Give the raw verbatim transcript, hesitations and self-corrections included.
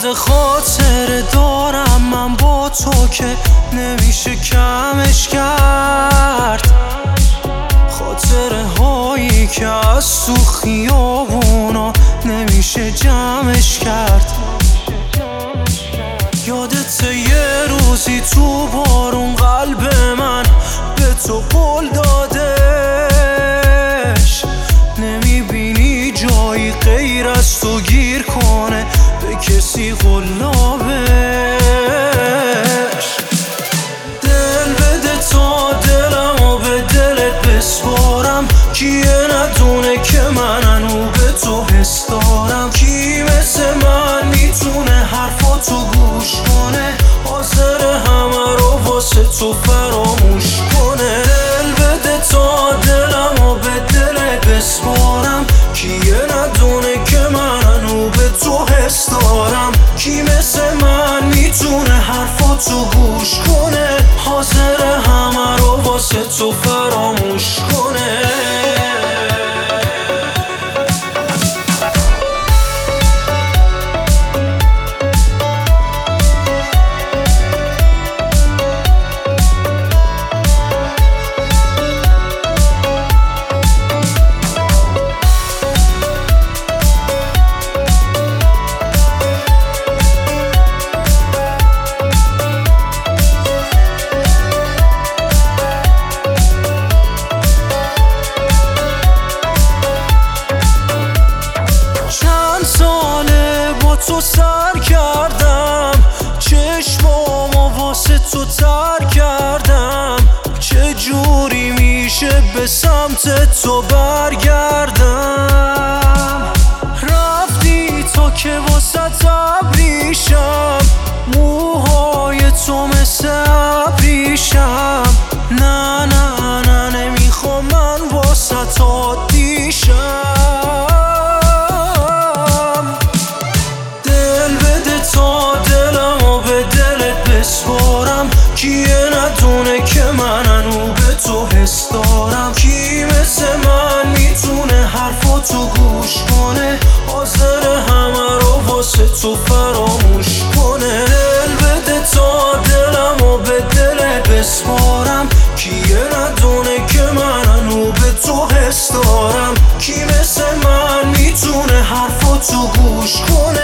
یاد خاطر دارم من با تو که نمیشه کمش کرد، خاطره هایی که از تو خیابونا نمیشه جمعش کرد. یادت یه روزی تو بارون قلب من به تو قول دادش، نمیبینی جایی غیر از تو گیر کنه به کسی قلابش. دل بده تا دلمو به دلت بسپارم، کیه ندونه که من انو به تو حس دارم. کی مثل من میتونه حرفاتو گوش کنه، حاضر همه رو واسه تو فراموش کنه. دل بده تا دلمو به دلت بسپارم، کیه ندونه که من انو به تو حس دارم. کی مثل من میتونه حرفاتو گوش کنه، حاضر همه رو واسه تو فراموش کنه. تو سر کردم، چشمامو واسه تو تر کردم. چه جوری میشه به سمت تو برگردم؟ رفتی تا که واسه ابریشم، موهای تو مثل ابریشم. نه نه نه نمیخوام من واسه عادی شم. کیه ندونه که من انو به تو حس دارم. کی مثل من میتونه حرفاتو گوش کنه، حاضر همه رو واسه تو فراموش کنه. دل بده تا دلمو به دلت بسپارم، کیه ندونه که من انو به تو حس دارم. کی مثل من میتونه حرفاتو گوش کنه،